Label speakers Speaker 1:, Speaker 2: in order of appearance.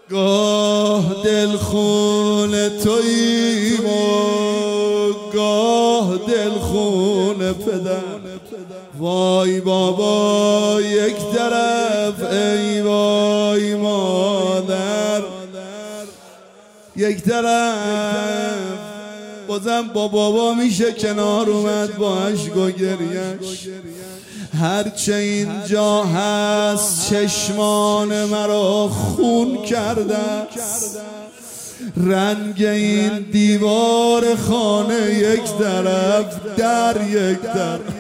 Speaker 1: گاه دلخون توییم و گاه دلخون پدر. وای بابا یک طرف، ای وای مادر یک طرف. بازم با بابا میشه کنار اومد با عشق و گریش. هرچه اینجا هست چشمان مرا خون کرده است. رنگ این دیوار خانه یک طرف، در یک طرف.